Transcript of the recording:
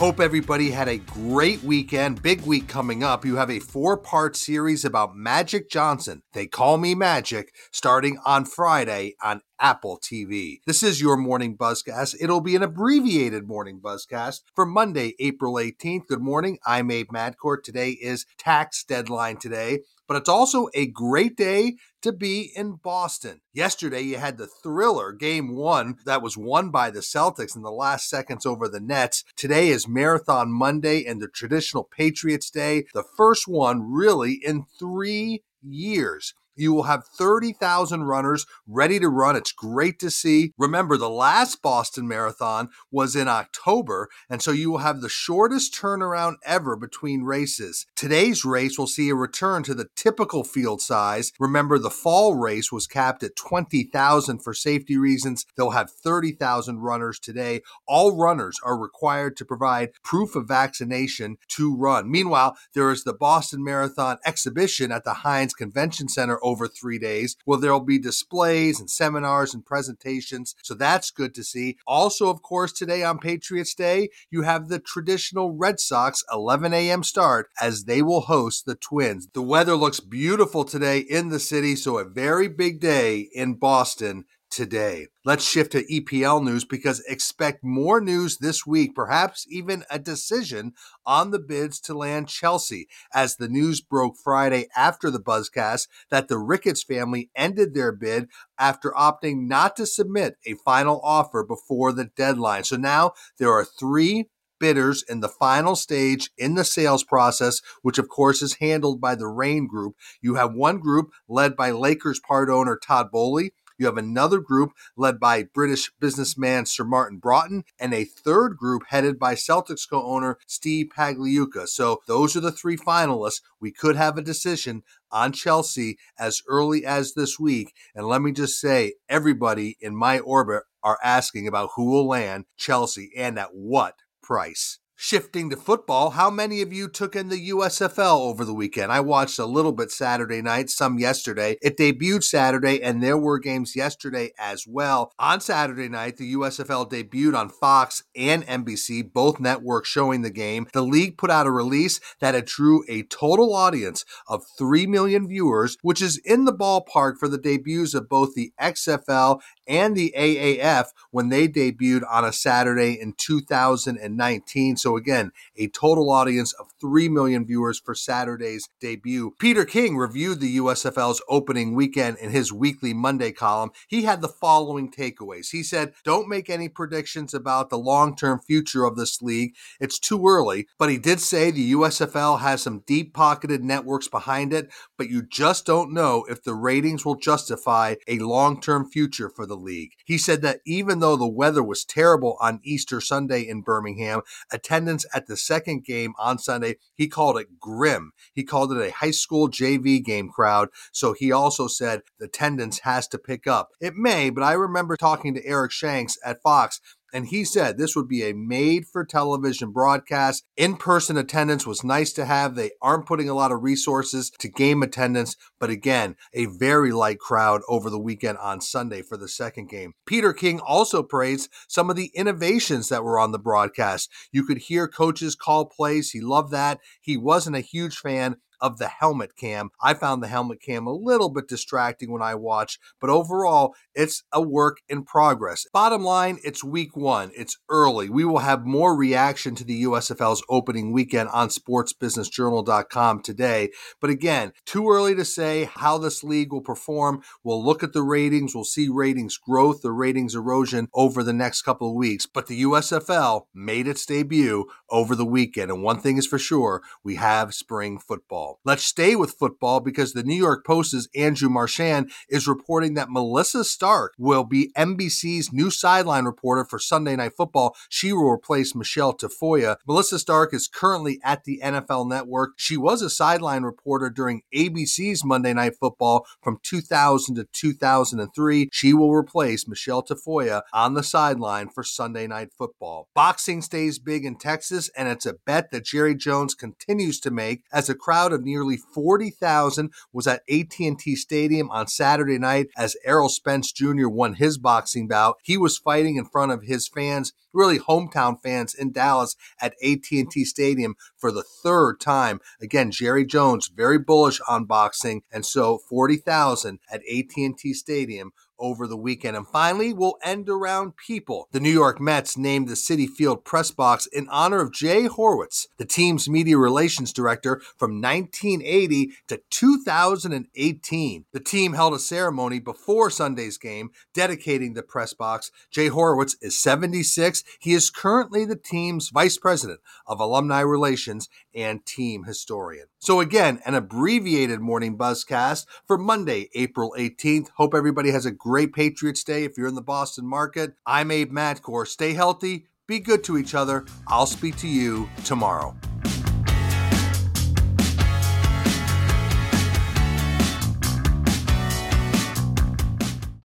Hope everybody had a great weekend. Big week coming up. You have a 4-part series about Magic Johnson. They Call Me Magic, starting on Friday on Apple TV. This is your morning buzzcast. It'll be an abbreviated morning buzzcast for Monday, April 18th. Good morning. I'm Abe Madcourt. Today is tax deadline today, but it's also a great day to be in Boston. Yesterday, you had the thriller Game 1 that was won by the Celtics in the last seconds over the Nets. Today is Marathon Monday and the traditional Patriots Day, the first one really in 3 years. You will have 30,000 runners ready to run. It's great to see. Remember, the last Boston Marathon was in October, and so you will have the shortest turnaround ever between races. Today's race will see a return to the typical field size. Remember, the fall race was capped at 20,000 for safety reasons. They'll have 30,000 runners today. All runners are required to provide proof of vaccination to run. Meanwhile, there is the Boston Marathon exhibition at the Heinz Convention Center over 3 days, where there'll be displays and seminars and presentations. So that's good to see. Also, of course, today on Patriots Day, you have the traditional Red Sox 11 a.m. start as they will host the Twins. The weather looks beautiful today in the city, so a very big day in Boston today. Let's shift to EPL news because expect more news this week, perhaps even a decision on the bids to land Chelsea, as the news broke Friday after the buzzcast that the Ricketts family ended their bid after opting not to submit a final offer before the deadline. So now there are 3 bidders in the final stage in the sales process, which of course is handled by the Rain Group. You have one group led by Lakers part owner Todd Boehly. You have another group led by British businessman Sir Martin Broughton, and a third group headed by Celtics co-owner Steve Pagliuca. So those are the 3 finalists. We could have a decision on Chelsea as early as this week. And let me just say, everybody in my orbit are asking about who will land Chelsea and at what price. Shifting to football, how many of you took in the USFL over the weekend? I watched a little bit Saturday night, some yesterday. It debuted Saturday, and there were games yesterday as well. On Saturday night, the USFL debuted on Fox and NBC, both networks showing the game. The league put out a release that it drew a total audience of 3 million viewers, which is in the ballpark for the debuts of both the XFL and the AAF when they debuted on a Saturday in 2019. So again, a total audience of 3 million viewers for Saturday's debut. Peter King reviewed the USFL's opening weekend in his weekly Monday column. He had the following takeaways. He said, don't make any predictions about the long-term future of this league. It's too early. But he did say the USFL has some deep-pocketed networks behind it, but you just don't know if the ratings will justify a long-term future for the league. He said that even though the weather was terrible on Easter Sunday in Birmingham, attendance at the second game on Sunday, he called it grim. He called it a high school JV game crowd. So he also said the attendance has to pick up. It may, but I remember talking to Eric Shanks at Fox, and he said this would be a made-for-television broadcast. In-person attendance was nice to have. They aren't putting a lot of resources to game attendance, but again, a very light crowd over the weekend on Sunday for the second game. Peter King also praised some of the innovations that were on the broadcast. You could hear coaches call plays. He loved that. He wasn't a huge fan of the helmet cam. I found the helmet cam a little bit distracting when I watched, but overall, it's a work in progress. Bottom line, it's week 1. It's early. We will have more reaction to the USFL's opening weekend on sportsbusinessjournal.com today. But again, too early to say how this league will perform. We'll look at the ratings. We'll see ratings growth or ratings erosion over the next couple of weeks. But the USFL made its debut over the weekend. And one thing is for sure, we have spring football. Let's stay with football because the New York Post's Andrew Marchand is reporting that Melissa Stark will be NBC's new sideline reporter for Sunday Night Football. She will replace Michelle Tafoya. Melissa Stark is currently at the NFL Network. She was a sideline reporter during ABC's Monday Night Football from 2000 to 2003. She will replace Michelle Tafoya on the sideline for Sunday Night Football. Boxing stays big in Texas, and it's a bet that Jerry Jones continues to make as a crowd of nearly 40,000 was at AT&T Stadium on Saturday night as Errol Spence Jr. won his boxing bout. He was fighting in front of his fans really hometown fans in Dallas at AT&T Stadium for the third time. Again, Jerry Jones, very bullish on boxing, and so 40,000 at AT&T Stadium over the weekend. And finally, we'll end around people. The New York Mets named the Citi Field press box in honor of Jay Horwitz, the team's media relations director from 1980 to 2018. The team held a ceremony before Sunday's game dedicating the press box. Jay Horwitz is 76. He is currently the team's vice president of alumni relations and team historian. So again, an abbreviated morning buzzcast for Monday, April 18th. Hope everybody has a great Patriots Day if you're in the Boston market. I'm Abe Madkour. Stay healthy, be good to each other. I'll speak to you tomorrow.